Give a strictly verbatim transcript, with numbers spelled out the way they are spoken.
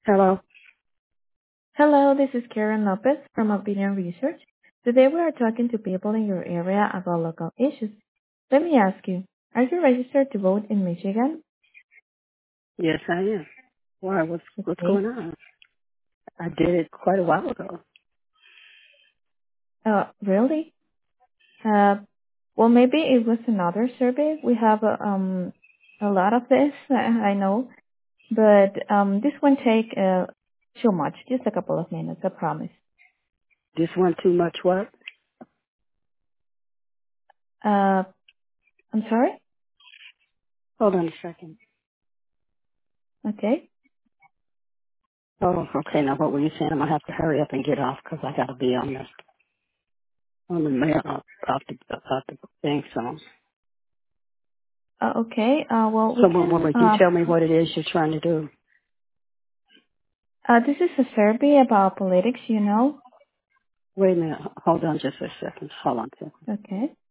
Hello. Hello, this is Karen Lopez from Opinion Research. Today we are talking to people in your area about local issues. Let me ask you, are you registered to vote in Michigan? Yes, I am. Why? What's what's Okay. going on? I did it quite a while ago. Uh, really? Uh, well, maybe it was another survey. We have uh, um a lot of this, I I know, but um this won't take uh, too much, just a couple of minutes, I promise. This one too much. What? Uh, I'm sorry? Hold on a second. Okay. Oh, okay. Now, what were you saying? I'm gonna have to hurry up and get off because I gotta be on the on the mail off the off the thing. So, Uh, okay. Uh, well, we so what, what can. would you Uh, tell me what it is you're trying to do? uh, this is a survey about politics, you know. Wait a minute. Hold on just a second. Hold on. a second. Okay.